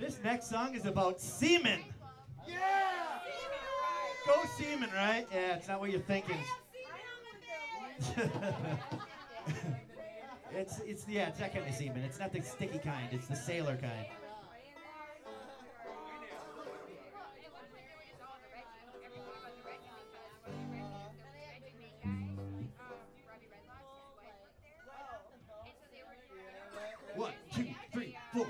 This next song is about semen. Yeah! Go semen, right? Yeah, it's not what you're thinking. it's that kind of semen. It's not the sticky kind. It's the sailor kind. One, two, three, four.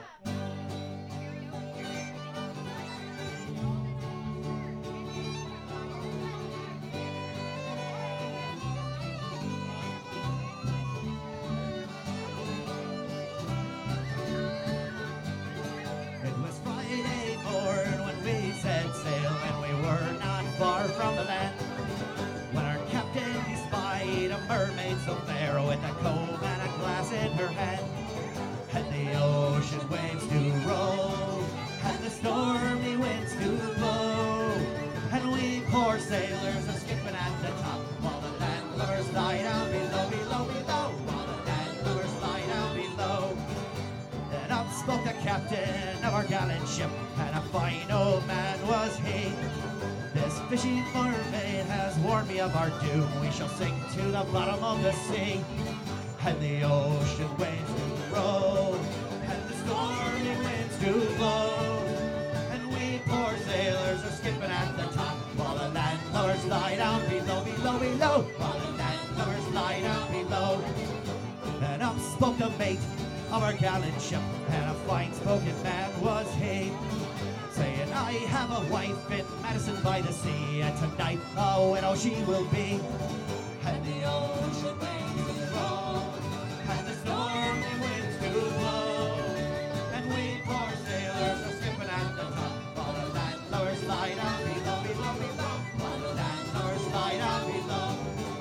It was Friday morn when we set sail, and we were not far from the land. When our captain he spied a mermaid so fair, with a comb and a glass in her hand. And the ocean waves to roll, and the stormy winds to blow. And we poor sailors are skipping at the top, while the landlubbers lie down below, below, below. While the landlubbers lie down below. Then up spoke the captain of our gallant ship, and a fine old man was he. This fishing mermaid has warned me of our doom. We shall sink to the bottom of the sea. And the ocean waves do roll, and the stormy winds do blow. And we poor sailors are skipping at the top, while the landlubbers lie down below, below, below. While the landlubbers lie down below. And up spoke the mate of our gallant ship, and a fine-spoken man was he, saying, I have a wife in Madison by the sea, and tonight a widow she will be. And the ocean waves do roll, and the stormy winds do blow. And we poor sailors are skipping at the top, while the landlubbers lie down below, below, below. While the landlubbers lie down below.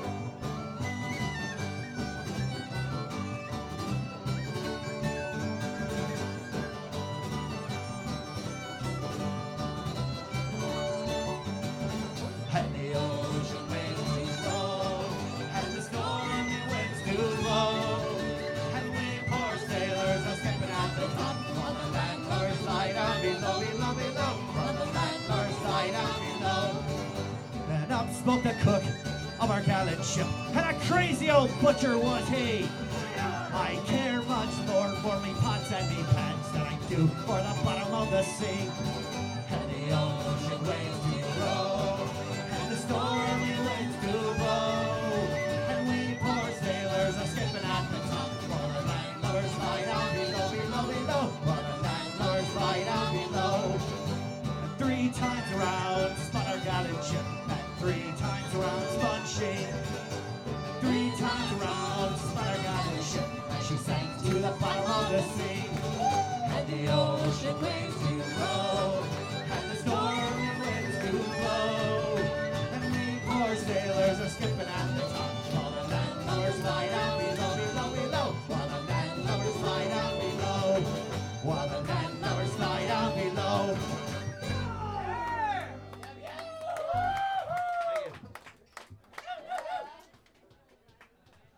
And the ocean waves do roll, and the stormy winds do blow. And we poor sailors are skipping at the top, while the landlubbers lie down below, below, below. While the landlubbers lie down below. Then up spoke the cook of our gallant ship, and a crazy old butcher was he. I care much more for me pots and me pans than I do for the bottom of the sea. And the ocean waves do roll, and the stormy winds do blow. And we poor sailors are skipping at the top, while the landlubbers lie down below, below, below. While the landlubbers lie down below. And 3 times around spun our gallant ship, and 3 times around spun she. 3 times around spun our gallant ship, and she sank to the bottom of the sea. And the ocean waves do roll,